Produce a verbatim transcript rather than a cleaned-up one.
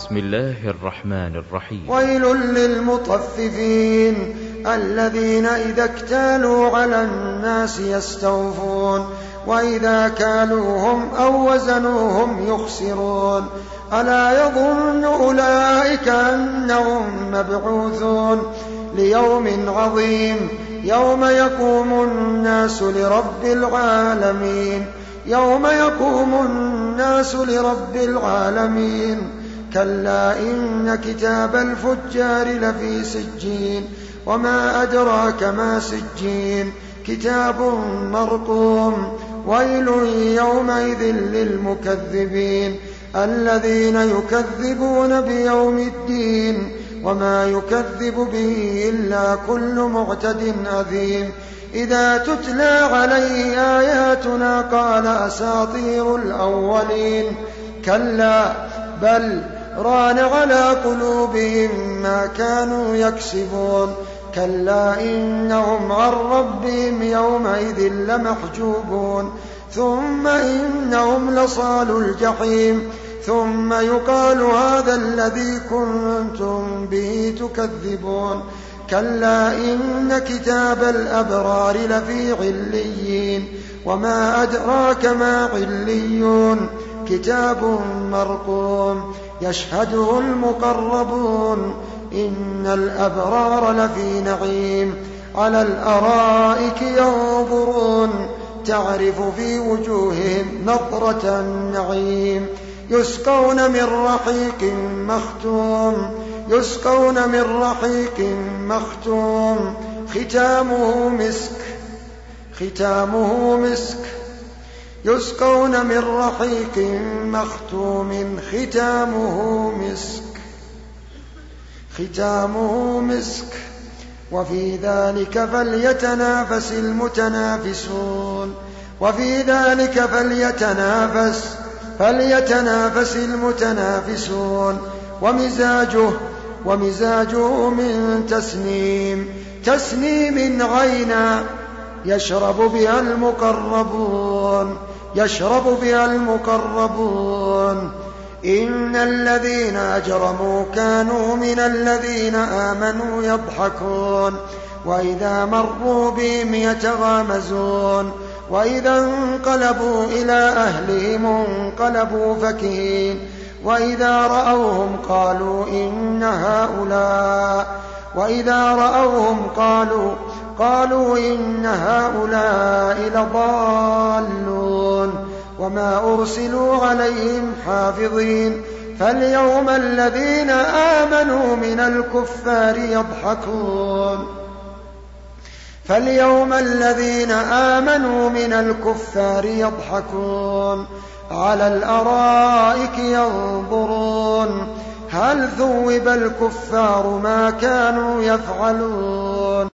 بسم الله الرحمن الرحيم. ويل للمطففين الذين إذا اكتالوا على الناس يستوفون وإذا كالوهم أو وزنوهم يخسرون ألا يظن أولئك أنهم مبعوثون ليوم عظيم يوم يقوم الناس لرب العالمين يوم يقوم الناس لرب العالمين كلا إن كتاب الفجار لفي سجين وما أدراك ما سجين كتاب مرقوم ويل يومئذ للمكذبين الذين يكذبون بيوم الدين وما يكذب به إلا كل معتد أثيم إذا تتلى عليه آياتنا قال أساطير الأولين كلا بل ران على قلوبهم ما كانوا يكسبون كلا إنهم عن ربهم يومئذ لمحجوبون ثم إنهم لصالوا الجحيم ثم يقال هذا الذي كنتم به تكذبون كلا إن كتاب الأبرار لفي عليين وما أدراك ما عليون كتاب مرقوم يشهده المقربون إن الأبرار لفي نعيم على الأرائك ينظرون تعرف في وجوههم نضرة النعيم يسقون من رحيق مختوم يسقون من رحيق مختوم ختامه مسك ختامه مسك يسقون من رحيق مختوم ختامه مسك ختامه مسك وفي ذلك فليتنافس المتنافسون وفي ذلك فليتنافس فليتنافس المتنافسون ومزاجه ومزاجه من تسنيم تسنيم عينا يشرب بها المقربون يشرب بها المقربون إن الذين أجرموا كانوا من الذين آمنوا يضحكون وإذا مروا بهم يتغامزون وإذا انقلبوا إلى أهلهم انقلبوا فكهين وإذا رأوهم قالوا إن هؤلاء وإذا رأوهم قالوا قالوا إن هؤلاء لضالون وما أرسلوا عليهم حافظين فاليوم الذين آمنوا من الكفار يضحكون فاليوم الذين آمنوا من الكفار يضحكون على الأرائك ينظرون هل ثوب الكفار ما كانوا يفعلون